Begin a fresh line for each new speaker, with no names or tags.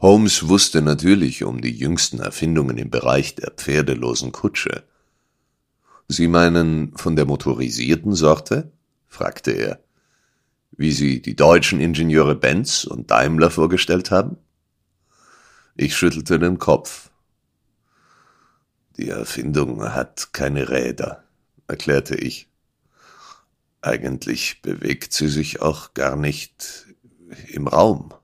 Holmes wusste natürlich um die jüngsten Erfindungen im Bereich der pferdelosen Kutsche. »Sie meinen von der motorisierten Sorte?« fragte er. »Wie sie die deutschen Ingenieure Benz und Daimler vorgestellt haben?« Ich schüttelte den Kopf. »Die Erfindung hat keine Räder«, erklärte ich. »Eigentlich bewegt sie sich auch gar nicht im Raum.«